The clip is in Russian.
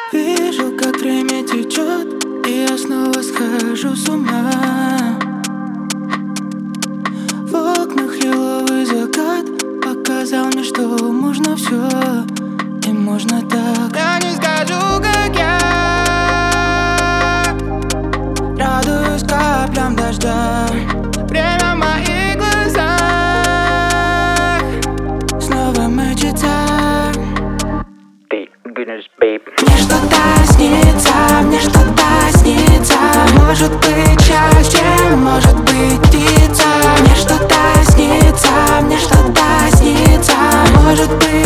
Вижу, как время течет, и я снова схожу с ума. В окнах лиловый закат показал мне, что можно все, и можно так. Я не скажу, как я радуюсь каплям дождя. Время в моих глазах снова мчится. Мне что-то снится, мне что-то снится. Может быть счастье, может быть птица. Мне что-то снится, мне что-то снится. Может быть